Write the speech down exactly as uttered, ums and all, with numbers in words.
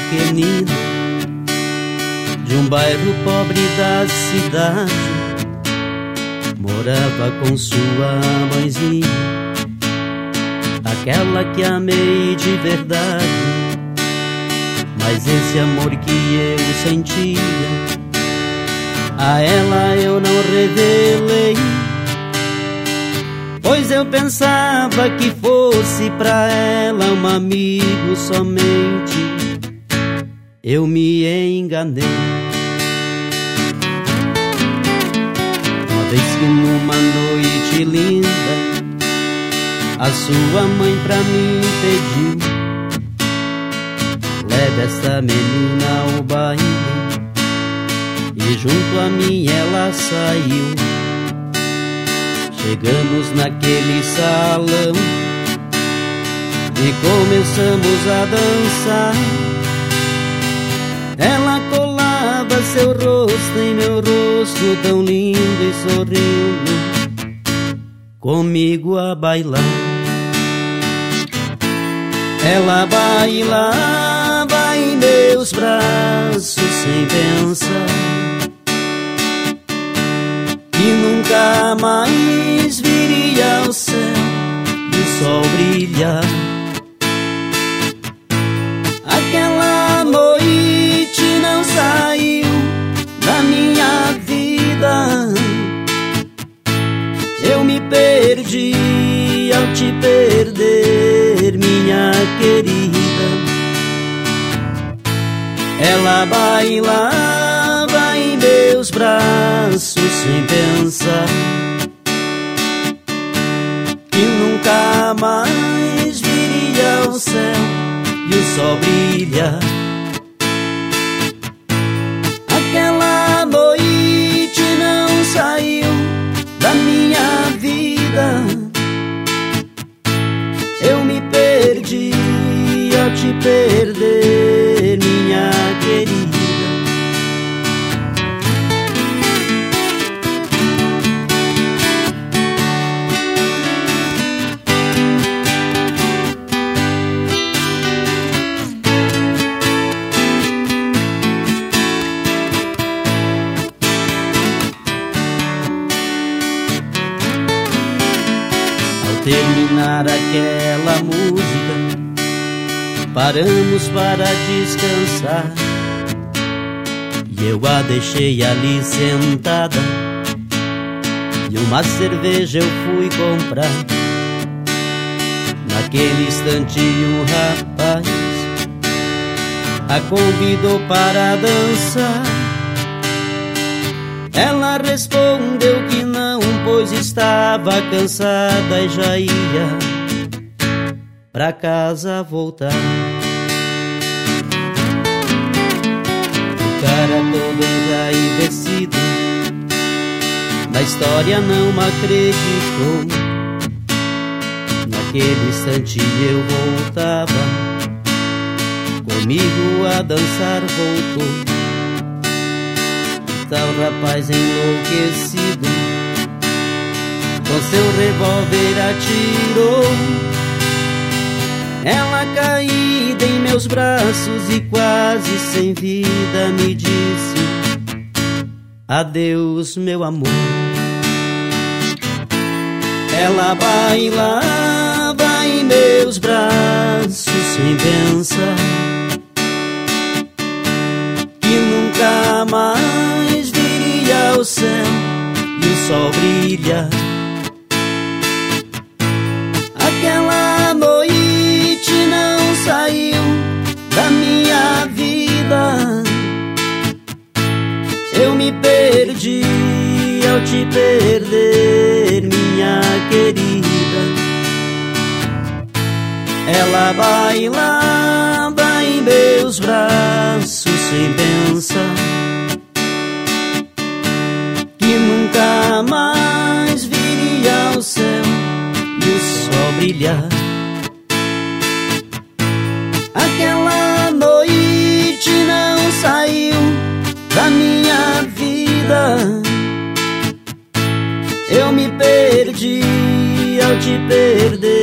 pequenino de um bairro pobre da cidade, morava com sua mãezinha, aquela que amei de verdade. Mas esse amor que eu sentia, a ela eu não revelei, pois eu pensava que fosse pra ela um amigo somente. Eu me enganei. Uma vez que numa noite linda a sua mãe pra mim pediu: leve essa menina ao baile. E junto a mim ela saiu. Chegamos naquele salão e começamos a dançar. Ela colava seu rosto em meu rosto, tão lindo e sorrindo, comigo a bailar. Ela bailava em meus braços sem pensar que nunca mais viria ao céu e o sol brilhar. Aquela noite não saiu da minha vida. Eu me perdi ao te perder, minha querida. Ela bailava em meus braços sem pensar que nunca mais viria ao céu e o sol brilhar. Aquela noite não saiu da minha vida. Eu me perdi ao te perder, minha querida. Terminar aquela música, paramos para descansar. E eu a deixei ali sentada, e uma cerveja eu fui comprar. Naquele instante um rapaz a convidou para dançar. Ela respondeu que não, pois estava cansada e já ia pra casa voltar. O cara todo enraivecido na história não acreditou. Naquele instante eu voltava, comigo a dançar voltou. Tal rapaz enlouquecido com seu revólver atirou. Ela caída em meus braços e quase sem vida me disse: adeus, meu amor. Ela bailava em meus braços sem pensar que nunca mais viria ao céu e o sol brilhar. Aquela noite não saiu da minha vida. Eu me perdi ao te perder, minha querida. Ela bailava em meus braços sem pensar que nunca mais viria ao céu e o sol brilhar. Aquela noite não saiu da minha vida. Eu me perdi ao te perder,